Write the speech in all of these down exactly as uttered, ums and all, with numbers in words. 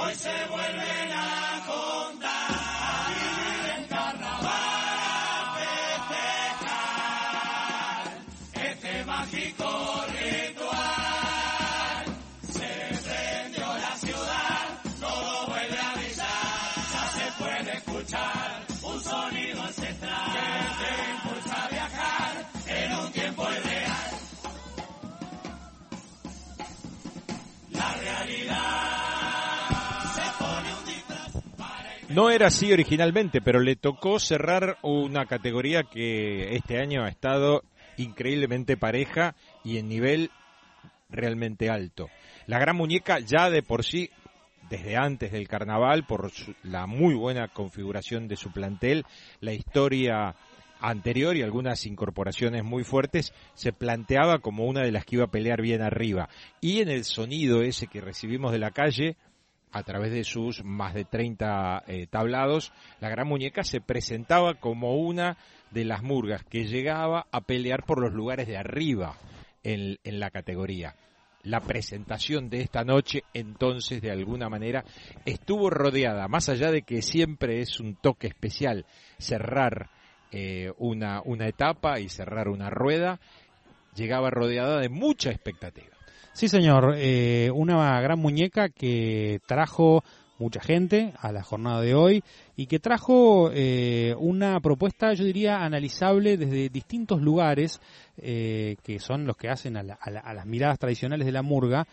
hoy se vuelven a contar. Vivir en carnaval, festejar este mágico ritual. Se prendió la ciudad, todo vuelve a brillar. Ya se puede escuchar un sonido ancestral que te impulsa a viajar en un tiempo irreal. La realidad se pone un disfraz para... No era así originalmente, pero le tocó cerrar una categoría que este año ha estado increíblemente pareja y en nivel realmente alto. La Gran Muñeca ya de por sí, desde antes del carnaval, por su, la muy buena configuración de su plantel, la historia anterior y algunas incorporaciones muy fuertes, se planteaba como una de las que iba a pelear bien arriba. Y en el sonido ese que recibimos de la calle, a través de sus más de treinta eh, tablados, la Gran Muñeca se presentaba como una de las murgas que llegaba a pelear por los lugares de arriba en, en la categoría. La presentación de esta noche, entonces, de alguna manera, estuvo rodeada, más allá de que siempre es un toque especial cerrar eh, una, una etapa y cerrar una rueda, llegaba rodeada de mucha expectativa. Sí, señor, eh, una gran muñeca que trajo mucha gente a la jornada de hoy y que trajo eh, una propuesta, yo diría, analizable desde distintos lugares, eh, que son los que hacen a, la, a, la, a las miradas tradicionales de la murga,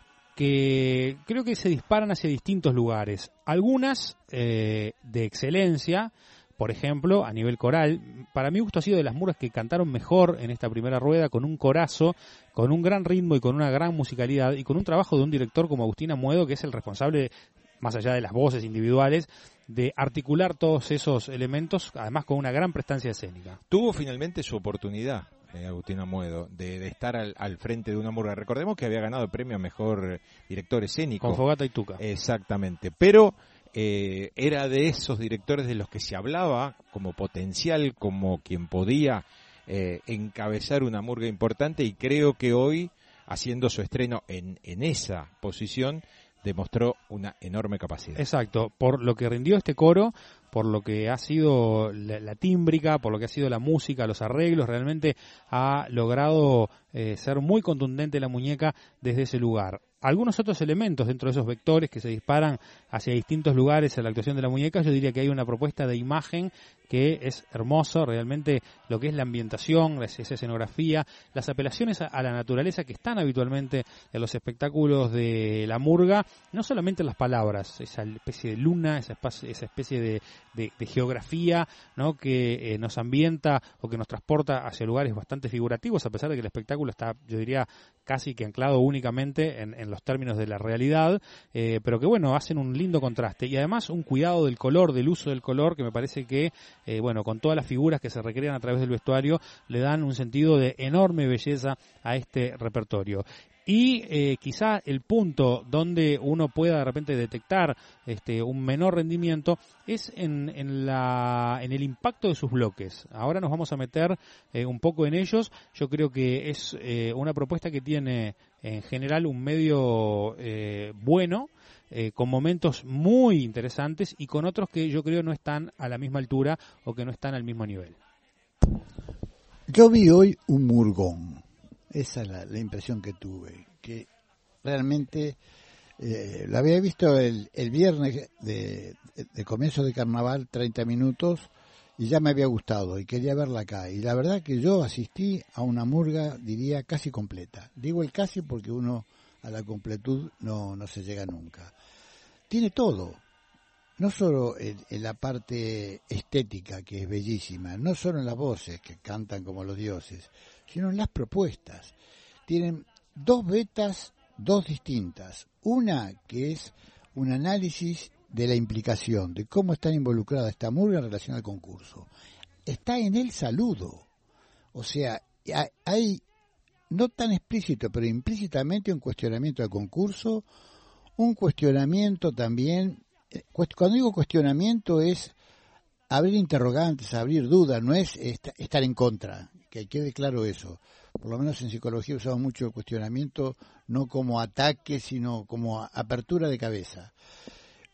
que creo que se disparan hacia distintos lugares. Algunas eh, de excelencia, por ejemplo, a nivel coral. Para mi gusto ha sido de las murgas que cantaron mejor en esta primera rueda, con un corazo, con un gran ritmo y con una gran musicalidad, y con un trabajo de un director como Agustín Amuedo, que es el responsable, más allá de las voces individuales, de articular todos esos elementos, además con una gran prestancia escénica. Tuvo finalmente su oportunidad, eh, Agustín Amuedo, de, de estar al, al frente de una murga. Recordemos que había ganado el premio a Mejor Director Escénico. Con Fogata y Tuca. Exactamente, pero eh, era de esos directores de los que se hablaba como potencial, como quien podía eh, encabezar una murga importante, y creo que hoy, haciendo su estreno en, en esa posición, demostró una enorme capacidad. Exacto, por lo que rindió este coro, por lo que ha sido la, la tímbrica, por lo que ha sido la música, los arreglos, realmente ha logrado eh, ser muy contundente la muñeca desde ese lugar. Algunos otros elementos dentro de esos vectores que se disparan hacia distintos lugares en la actuación de la muñeca, yo diría que hay una propuesta de imagen que es hermoso, realmente lo que es la ambientación, esa escenografía, las apelaciones a, a la naturaleza que están habitualmente en los espectáculos de la murga, no solamente las palabras, esa especie de luna, esa especie, esa especie de, de, de geografía, ¿no?, que eh, nos ambienta o que nos transporta hacia lugares bastante figurativos, a pesar de que el espectáculo está, yo diría, casi que anclado únicamente en, en los términos de la realidad, eh, pero que bueno, hacen un lindo contraste y además un cuidado del color, del uso del color, que me parece que eh, bueno, con todas las figuras que se recrean a través del vestuario, le dan un sentido de enorme belleza a este repertorio. Y eh, quizá el punto donde uno pueda de repente detectar este un menor rendimiento es en, en la en el impacto de sus bloques. Ahora nos vamos a meter eh, un poco en ellos. Yo creo que es eh, una propuesta que tiene en general un medio eh, bueno, eh, con momentos muy interesantes y con otros que yo creo no están a la misma altura o que no están al mismo nivel. Yo vi hoy un murgón. Esa es la, la impresión que tuve, que realmente eh, lo había visto el, el viernes de, de, de comienzo de carnaval, treinta minutos, y ya me había gustado y quería verla acá. Y la verdad que yo asistí a una murga, diría, casi completa. Digo el casi porque uno a la completud no, no se llega nunca. Tiene todo, no solo en, en la parte estética, que es bellísima, no solo en las voces, que cantan como los dioses, sino en las propuestas. Tienen dos vetas, dos distintas. Una que es un análisis de la implicación, de cómo está involucrada esta murga en relación al concurso. Está en el saludo. O sea, hay, no tan explícito, pero implícitamente un cuestionamiento al concurso, un cuestionamiento también. Cuando digo cuestionamiento es abrir interrogantes, abrir dudas, no es estar en contra, que quede claro eso. Por lo menos en psicología usamos mucho el cuestionamiento, no como ataque, sino como apertura de cabeza.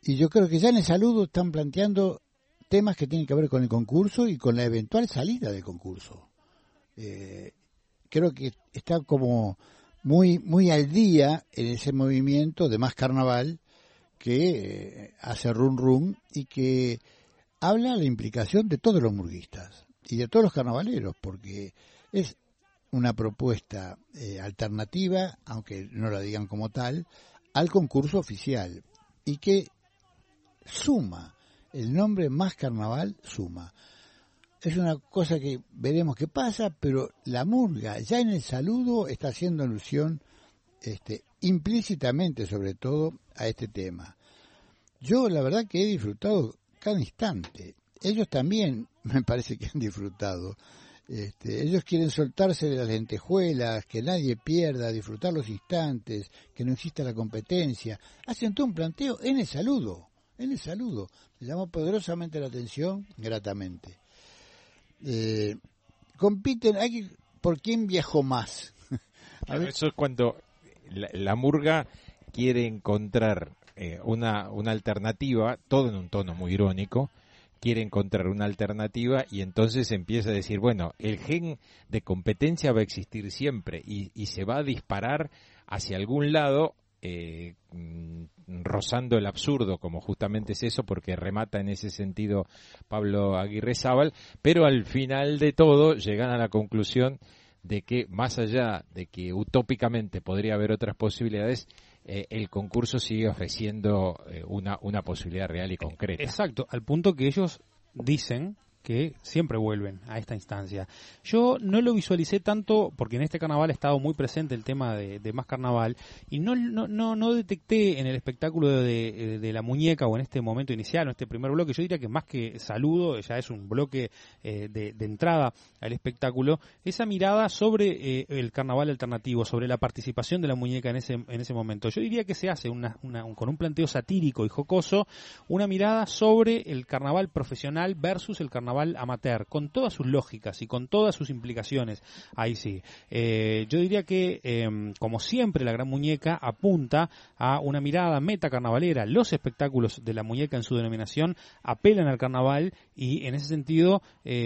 y yo creo que ya en el saludo están planteando temas que tienen que ver con el concurso y con la eventual salida del concurso. Eh, creo que está como muy muy al día en ese movimiento de Más Carnaval que eh, hace run run y que habla la implicación de todos los murguistas y de todos los carnavaleros, porque es una propuesta eh, alternativa, aunque no la digan como tal, al concurso oficial, y que suma, el nombre Más Carnaval suma. Es una cosa que veremos qué pasa, pero la murga ya en el saludo está haciendo alusión este, implícitamente sobre todo a este tema. Yo la verdad que he disfrutado cada instante. Ellos también me parece que han disfrutado. Este, ellos quieren soltarse de las lentejuelas, que nadie pierda, disfrutar los instantes, que no exista la competencia. Hacen todo un planteo en el saludo, en el saludo. Me llamó poderosamente la atención, gratamente. Eh, compiten, hay que, ¿por quién viajó más? A ver. Eso es cuando la, la murga quiere encontrar eh, una, una alternativa, todo en un tono muy irónico, quiere encontrar una alternativa y entonces empieza a decir, bueno, el gen de competencia va a existir siempre y, y se va a disparar hacia algún lado, eh, rozando el absurdo, como justamente es eso, porque remata en ese sentido Pablo Aguirrezábal, pero al final de todo llegan a la conclusión de que más allá de que utópicamente podría haber otras posibilidades, eh, el concurso sigue ofreciendo eh, una, una posibilidad real y concreta. Exacto, al punto que ellos dicen que siempre vuelven a esta instancia. Yo no lo visualicé tanto porque en este carnaval ha estado muy presente el tema de, de Más Carnaval y no, no no no detecté en el espectáculo de, de, de la muñeca o en este momento inicial, en este primer bloque, yo diría que más que saludo, ya es un bloque eh, de, de entrada al espectáculo, esa mirada sobre eh, el carnaval alternativo, sobre la participación de la muñeca en ese en ese momento. Yo diría que se hace una, una, un, con un planteo satírico y jocoso, una mirada sobre el carnaval profesional versus el carnaval amateur, con todas sus lógicas y con todas sus implicaciones. Ahí sí. Eh, yo diría que, eh, como siempre, la Gran Muñeca apunta a una mirada metacarnavalera. Los espectáculos de la muñeca en su denominación apelan al carnaval y, en ese sentido,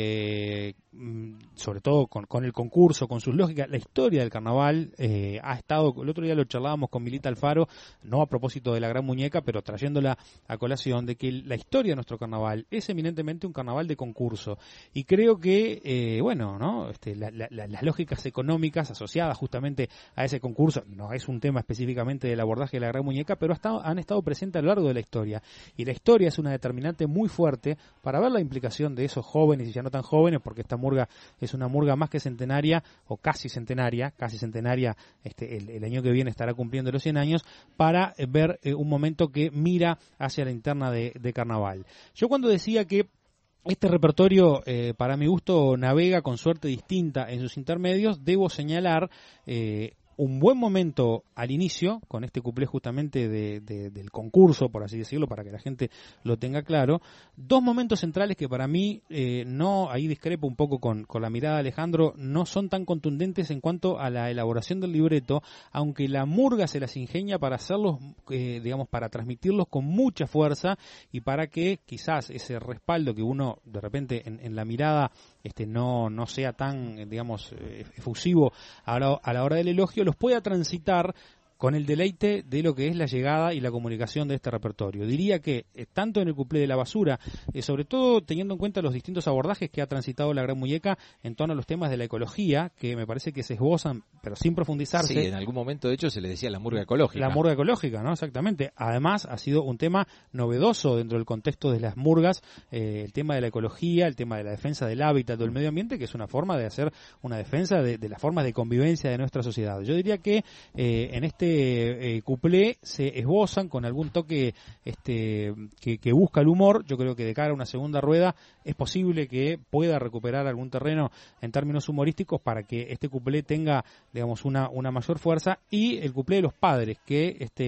eh, sobre todo con, con el concurso, con sus lógicas, la historia del carnaval eh, ha estado, el otro día lo charlábamos con Milita Alfaro, no a propósito de la Gran Muñeca, pero trayéndola a colación, de que la historia de nuestro carnaval es eminentemente un carnaval de concurso, y creo que, eh, bueno, ¿no? Este, la, la, las lógicas económicas asociadas justamente a ese concurso, no es un tema específicamente del abordaje de la Gran Muñeca, pero ha estado, han estado presentes a lo largo de la historia, y la historia es una determinante muy fuerte para ver la implicación de esos jóvenes y ya no tan jóvenes, porque esta murga es una murga más que centenaria, o casi centenaria, casi centenaria, este, el, el año que viene estará cumpliendo los cien años, para eh, ver eh, un momento que mira hacia la interna de, de carnaval. Yo cuando decía que este repertorio, eh, para mi gusto, navega con suerte distinta en sus intermedios, debo señalar eh, un buen momento al inicio, con este cuplé justamente de, de, del concurso, por así decirlo, para que la gente lo tenga claro. Dos momentos centrales que para mí, eh, no, ahí discrepo un poco con, con la mirada de Alejandro, no son tan contundentes en cuanto a la elaboración del libreto, aunque la murga se las ingenia para hacerlos, eh, digamos, para transmitirlos con mucha fuerza y para que quizás ese respaldo que uno de repente en, en la mirada este no no sea tan, digamos, efusivo a la, a la hora del elogio, los pueda transitar con el deleite de lo que es la llegada y la comunicación de este repertorio. Diría que, eh, tanto en el cuplé de la basura, eh, sobre todo teniendo en cuenta los distintos abordajes que ha transitado la Gran Muñeca en torno a los temas de la ecología, que me parece que se esbozan, pero sin profundizarse. Sí, en algún momento, de hecho, se le decía la murga ecológica. La murga ecológica, ¿no? Exactamente. Además, ha sido un tema novedoso dentro del contexto de las murgas, eh, el tema de la ecología, el tema de la defensa del hábitat, del medio ambiente, que es una forma de hacer una defensa de, de las formas de convivencia de nuestra sociedad. Yo diría que eh, en este Eh, cuplé se esbozan con algún toque este que, que busca el humor. Yo creo que de cara a una segunda rueda es posible que pueda recuperar algún terreno en términos humorísticos para que este cuplé tenga, digamos, una, una mayor fuerza, y el cuplé de los padres, que este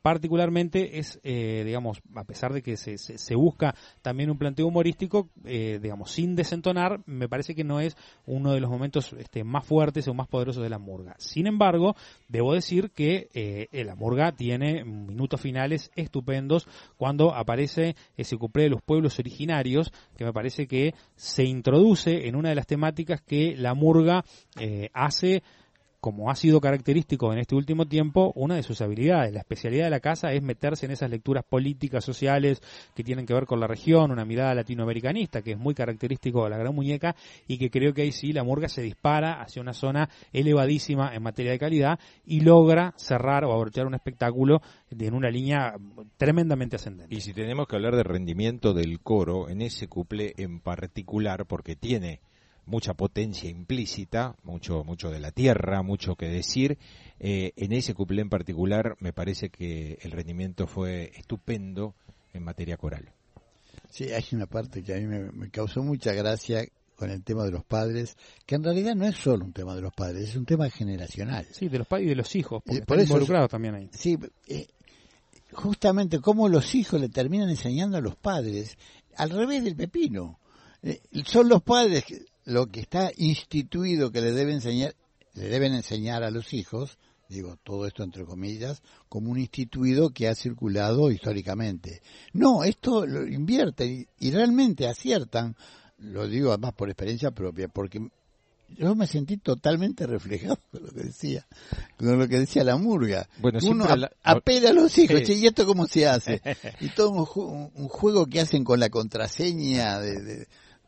particularmente es, eh, digamos, a pesar de que se, se, se busca también un planteo humorístico, eh, digamos, sin desentonar, me parece que no es uno de los momentos este, más fuertes o más poderosos de la murga. Sin embargo, debo decir que eh, la murga tiene minutos finales estupendos cuando aparece ese cuplé de los pueblos originarios, que me parece que se introduce en una de las temáticas que la murga eh, hace, como ha sido característico en este último tiempo, una de sus habilidades. La especialidad de la casa es meterse en esas lecturas políticas, sociales, que tienen que ver con la región, una mirada latinoamericanista, que es muy característico de la Gran Muñeca, y que creo que ahí sí la murga se dispara hacia una zona elevadísima en materia de calidad, y logra cerrar o abrochar un espectáculo en una línea tremendamente ascendente. Y si tenemos que hablar de rendimiento del coro, en ese cuplé en particular, porque tiene mucha potencia implícita, mucho mucho de la tierra, mucho que decir, eh, en ese cuplé en particular me parece que el rendimiento fue estupendo en materia coral. Sí, hay una parte que a mí me, me causó mucha gracia con el tema de los padres, que en realidad no es solo un tema de los padres, es un tema generacional. Sí, de los padres y de los hijos, porque Eh, por están eso involucrados es- también ahí. Sí, eh, justamente cómo los hijos le terminan enseñando a los padres, al revés del pepino. Eh, son los padres que- lo que está instituido que le deben enseñar, le deben enseñar a los hijos, digo todo esto entre comillas, como un instituido que ha circulado históricamente. No, esto lo invierten y, y realmente aciertan, lo digo además por experiencia propia, porque yo me sentí totalmente reflejado con lo que decía, con lo que decía la murga. Bueno, Uno siempre la- ap- apela a los hijos, Sí. che, ¿y esto cómo se hace? Y todo un, ju- un juego que hacen con la contraseña de, de-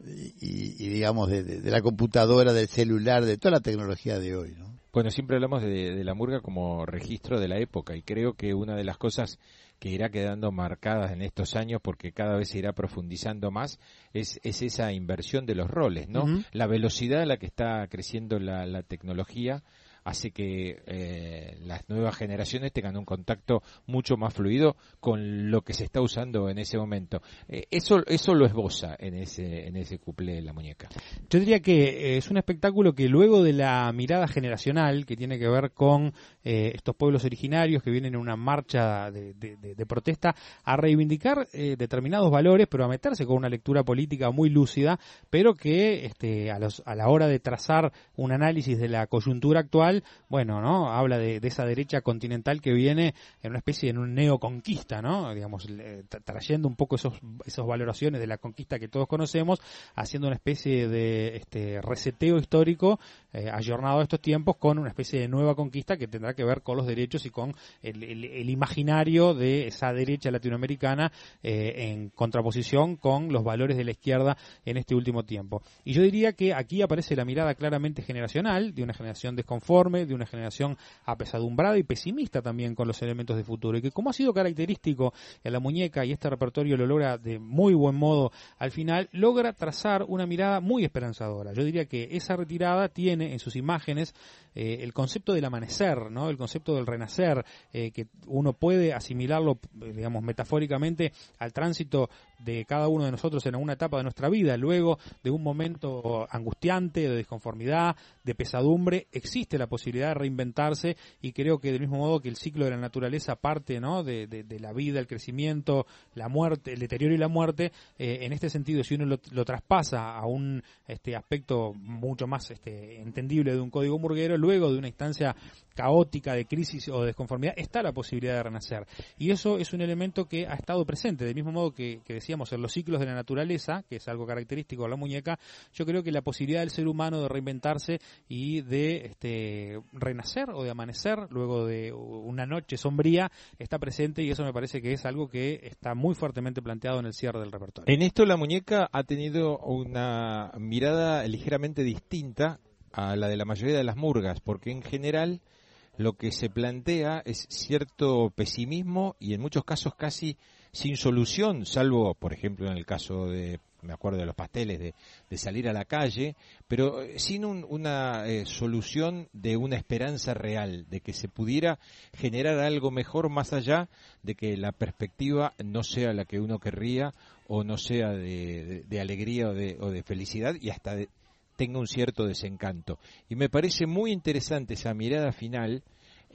y, y digamos de, de- de la computadora, del celular, de toda la tecnología de hoy, ¿no? Bueno, siempre hablamos de, de la murga como registro de la época y creo que una de las cosas que irá quedando marcadas en estos años porque cada vez se irá profundizando más es, es esa inversión de los roles, ¿no? Ujú. La velocidad a la que está creciendo la, la tecnología hace que eh, las nuevas generaciones tengan un contacto mucho más fluido con lo que se está usando en ese momento. Eh, eso eso lo esboza en ese en ese cuplé La Muñeca. Yo diría que eh, es un espectáculo que luego de la mirada generacional que tiene que ver con eh, estos pueblos originarios que vienen en una marcha de, de- de- de protesta a reivindicar eh, determinados valores, pero a meterse con una lectura política muy lúcida, pero que este, a, los, a la hora de trazar un análisis de la coyuntura actual, bueno, ¿no? Habla de, de esa derecha continental que viene en una especie de un neoconquista, ¿no? Digamos, le- tra- trayendo un poco esos esas valoraciones de la conquista que todos conocemos, haciendo una especie de este reseteo histórico eh, ayornado a estos tiempos con una especie de nueva conquista que tendrá que ver con los derechos y con el, el- el imaginario de esa derecha latinoamericana eh, en contraposición con los valores de la izquierda en este último tiempo. Y yo diría que aquí aparece la mirada claramente generacional, de una generación desconforme, de una generación apesadumbrada y pesimista también con los elementos de futuro, y que como ha sido característico en La Muñeca, y este repertorio lo logra de muy buen modo al final, logra trazar una mirada muy esperanzadora. Yo diría que esa retirada tiene en sus imágenes eh, el concepto del amanecer, ¿no? El concepto del renacer, eh, que uno puede asimilarlo, eh, digamos, metafóricamente al tránsito de cada uno de nosotros en alguna etapa de nuestra vida. Luego de un momento angustiante, de desconformidad, de pesadumbre, existe la posibilidad de reinventarse, y creo que del mismo modo que el ciclo de la naturaleza parte, ¿no? de, de, de la vida, el crecimiento, la muerte, el deterioro y la muerte, eh, en este sentido, si uno lo, lo traspasa a un este aspecto mucho más este entendible de un código murguero, luego de una instancia caótica de crisis o de desconformidad, está la posibilidad de renacer. Y eso es un elemento que ha estado presente, del mismo modo que, que decíamos en los ciclos de la naturaleza, que es algo característico de La Muñeca. Yo creo que la posibilidad del ser humano de reinventarse y de este renacer o de amanecer luego de una noche sombría está presente, y eso me parece que es algo que está muy fuertemente planteado en el cierre del repertorio. En esto La Muñeca ha tenido una mirada ligeramente distinta a la de la mayoría de las murgas, porque en general lo que se plantea es cierto pesimismo y en muchos casos casi sin solución, salvo, por ejemplo, en el caso de, me acuerdo de los pasteles, de, de salir a la calle, pero sin un, una eh, solución de una esperanza real, de que se pudiera generar algo mejor más allá de que la perspectiva no sea la que uno querría o no sea de, de, de alegría o de, o de felicidad y hasta de, tenga un cierto desencanto. Y me parece muy interesante esa mirada final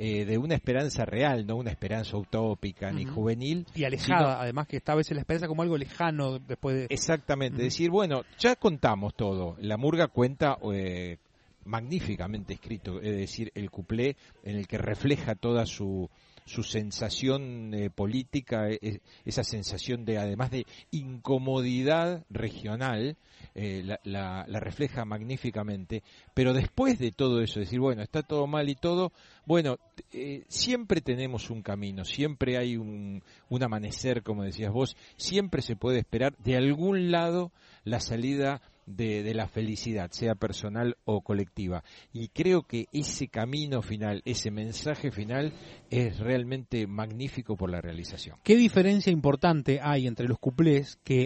eh, de una esperanza real, no una esperanza utópica uh-huh. ni juvenil. Y alejada, sino, además que está a veces la esperanza como algo lejano después de... Exactamente, uh-huh. decir, bueno, ya contamos todo. La murga cuenta... Eh, magníficamente escrito, es decir, el cuplé en el que refleja toda su su sensación eh, política, eh, esa sensación de, además de incomodidad regional, eh, la, la, la refleja magníficamente, pero después de todo eso, decir, bueno, está todo mal y todo, bueno, eh, siempre tenemos un camino, siempre hay un, un amanecer, como decías vos, siempre se puede esperar de algún lado la salida De, de la felicidad, sea personal o colectiva. Y creo que ese camino final, ese mensaje final, es realmente magnífico por la realización. ¿Qué diferencia importante hay entre los cuplés que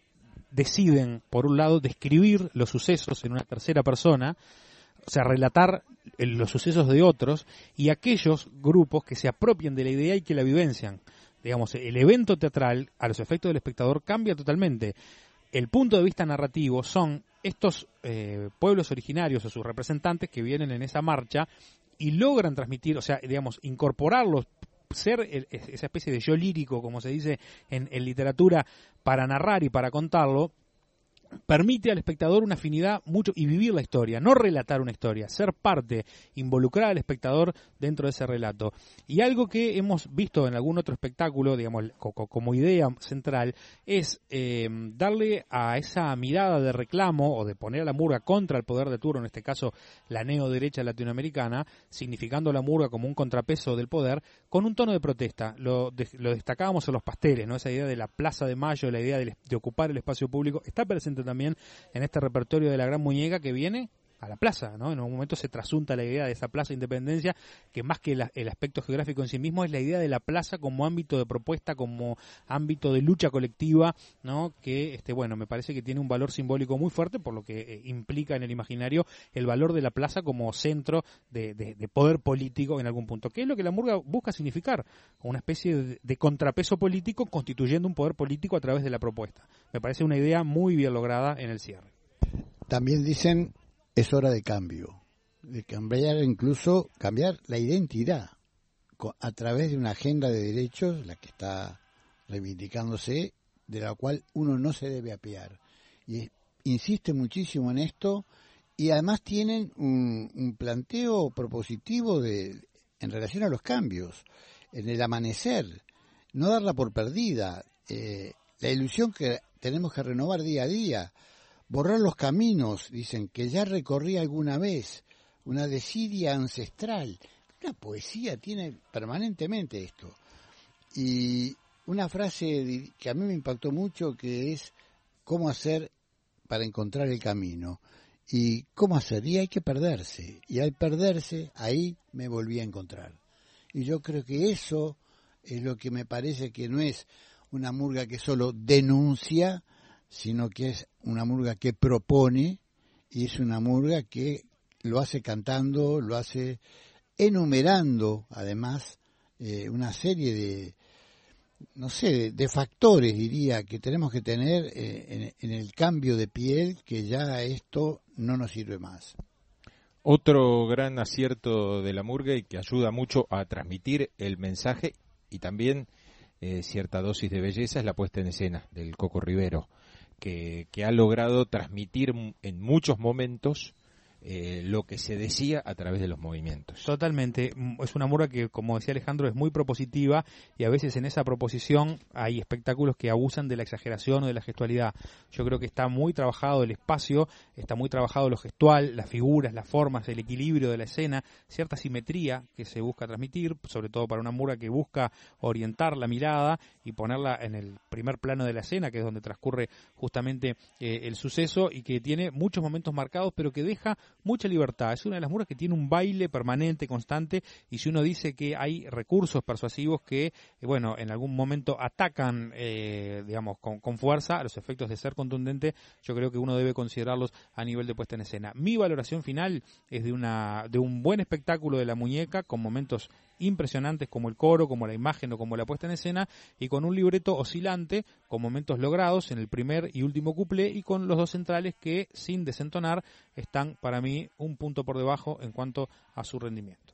deciden, por un lado, describir los sucesos en una tercera persona, o sea, relatar los sucesos de otros, y aquellos grupos que se apropian de la idea y que la vivencian? Digamos, el evento teatral, a los efectos del espectador, cambia totalmente. El punto de vista narrativo son estos eh, pueblos originarios o sus representantes que vienen en esa marcha y logran transmitir, o sea, digamos, incorporarlos, ser el, esa especie de yo lírico, como se dice en, en literatura, para narrar y para contarlo, permite al espectador una afinidad mucho y vivir la historia, no relatar una historia, ser parte, involucrar al espectador dentro de ese relato. Y algo que hemos visto en algún otro espectáculo, digamos, como idea central, es eh, darle a esa mirada de reclamo o de poner a la murga contra el poder de turno, en este caso la neoderecha latinoamericana, significando la murga como un contrapeso del poder, con un tono de protesta. Lo, de, lo destacábamos en los pasteles, ¿no? Esa idea de la Plaza de Mayo, la idea de, de ocupar el espacio público, está presente también en este repertorio de la Gran Muñeca que viene a la plaza, ¿no? En un momento se trasunta la idea de esa Plaza Independencia, que más que la, el aspecto geográfico en sí mismo es la idea de la plaza como ámbito de propuesta, como ámbito de lucha colectiva, ¿no? Que, este, bueno, me parece que tiene un valor simbólico muy fuerte, por lo que eh, implica en el imaginario el valor de la plaza como centro de, de, de poder político en algún punto. ¿Qué es lo que la murga busca significar? Una especie de, de contrapeso político constituyendo un poder político a través de la propuesta. Me parece una idea muy bien lograda en el cierre. También dicen... Es hora de cambio, de cambiar, incluso cambiar la identidad a través de una agenda de derechos, la que está reivindicándose, de la cual uno no se debe apear. Y insiste muchísimo en esto, y además tienen un, un planteo propositivo de, en relación a los cambios, en el amanecer, no darla por perdida, eh, la ilusión que tenemos que renovar día a día. Borrar los caminos, dicen, que ya recorrí alguna vez, una desidia ancestral. Una poesía tiene permanentemente esto. Y una frase que a mí me impactó mucho, que es cómo hacer para encontrar el camino. Y cómo hacer, y hay que perderse. Y al perderse, ahí me volví a encontrar. Y yo creo que eso es lo que me parece que no es una murga que solo denuncia, sino que es una murga que propone, y es una murga que lo hace cantando, lo hace enumerando, además, eh, una serie de, no sé, de, de factores, diría, que tenemos que tener eh, en, en el cambio de piel, que ya esto no nos sirve más. Otro gran acierto de la murga y que ayuda mucho a transmitir el mensaje y también eh, cierta dosis de belleza es la puesta en escena del Coco Rivero. Que, que ha logrado transmitir en muchos momentos eh, lo que se decía a través de los movimientos. Totalmente, es una murga que, como decía Alejandro, es muy propositiva y a veces en esa proposición hay espectáculos que abusan de la exageración o de la gestualidad. Yo creo que está muy trabajado el espacio, está muy trabajado lo gestual, las figuras, las formas, el equilibrio de la escena, cierta simetría que se busca transmitir, sobre todo para una murga que busca orientar la mirada y ponerla en el primer plano de la escena, que es donde transcurre justamente eh, el suceso, y que tiene muchos momentos marcados, pero que deja mucha libertad. Es una de las murgas que tiene un baile permanente, constante, y si uno dice que hay recursos persuasivos que, eh, bueno, en algún momento atacan, eh, digamos, con, con fuerza a los efectos de ser contundente, yo creo que uno debe considerarlos a nivel de puesta en escena. Mi valoración final es de una de un buen espectáculo de la muñeca, con momentos impresionantes como el coro, como la imagen o como la puesta en escena, y con un libreto oscilante, con momentos logrados en el primer y último cuplé, y con los dos centrales que, sin desentonar, están para mí un punto por debajo en cuanto a su rendimiento.